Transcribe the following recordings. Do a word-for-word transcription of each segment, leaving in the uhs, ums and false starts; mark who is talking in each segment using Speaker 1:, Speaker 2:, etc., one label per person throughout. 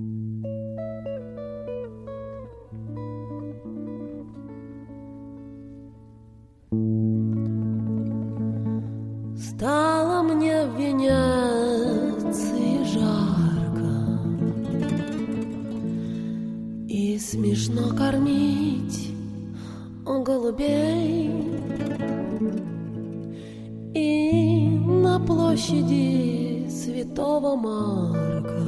Speaker 1: Стало мне в Венеции жарко, и смешно кормить голубей. И на площади Святого Марка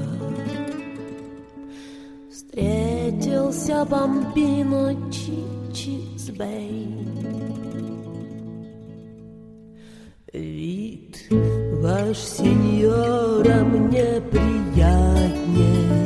Speaker 1: встретился бамбино Чичизбей. Вид ваш, сеньора, мне приятней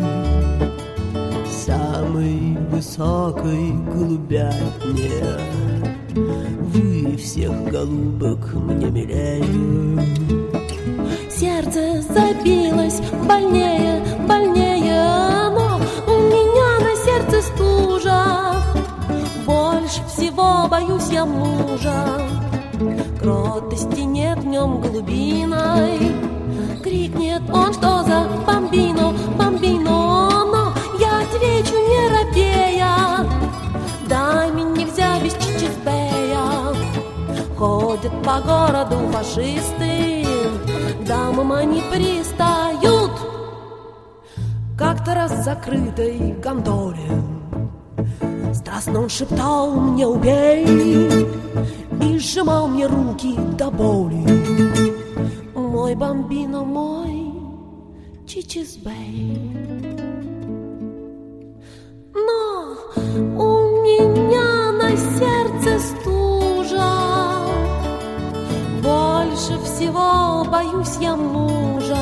Speaker 1: самой высокой голубятни. Вы всех голубок мне милее. Сердце забилось больнее, больнее, но у меня на сердце стужа. Больше всего боюсь я мужа. Кротости нет в нем голубиной. Крикнет он, что за бамбино, бамбино, но я отвечу не робея: дай мне нельзя без Чичизбея. Ходят по городу фашисты, к дамам они пристают. Как-то раз в закрытой конторе страстно он шептал мне: убей, и сжимал мне руки до боли. Мой бамбино, мой Чичизбей. Но у меня на сердце стужа. Больше всего боюсь я мужа.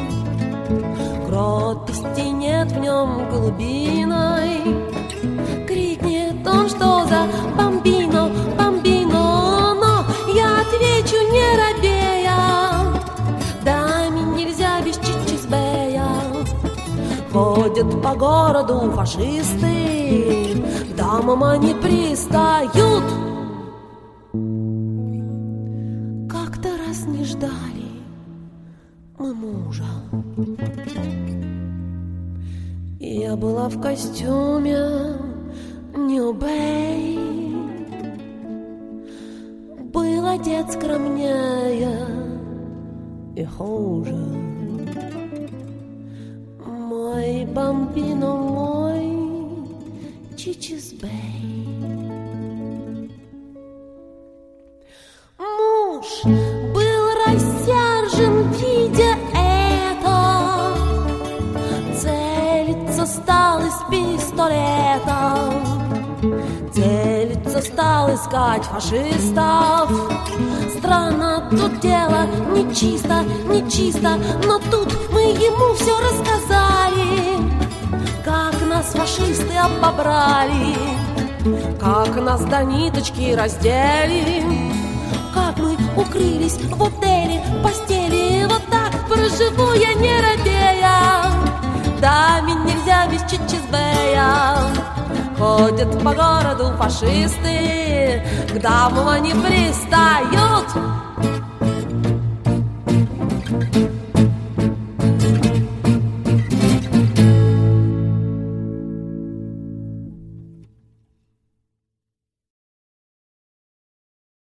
Speaker 1: Кротости нет в нем голубиной. Крикнет он, что за бамбино, бамбино, но я отвечу не робея: дай мне нельзя без Чичизбея. Ходят по городу фашисты, к дамам они пристают. Как-то раз не ждали мы мужа. Я была в костюме New Bay, был одет скромнее и хуже. Мой бамбино, мой Чичизбей. Муж был рассержен, видя это, целиться стал из пистолета. Целиться стал искать фашистов. Странно, тут дело нечисто, нечисто, но тут мы ему все рассказали. Как нас фашисты обобрали, как нас до ниточки раздели, как мы укрылись в отеле, в постели. Вот так проживу я не робея. Да, мне нельзя без Чичизбея. Ходят по городу фашисты, к дамам они пристают.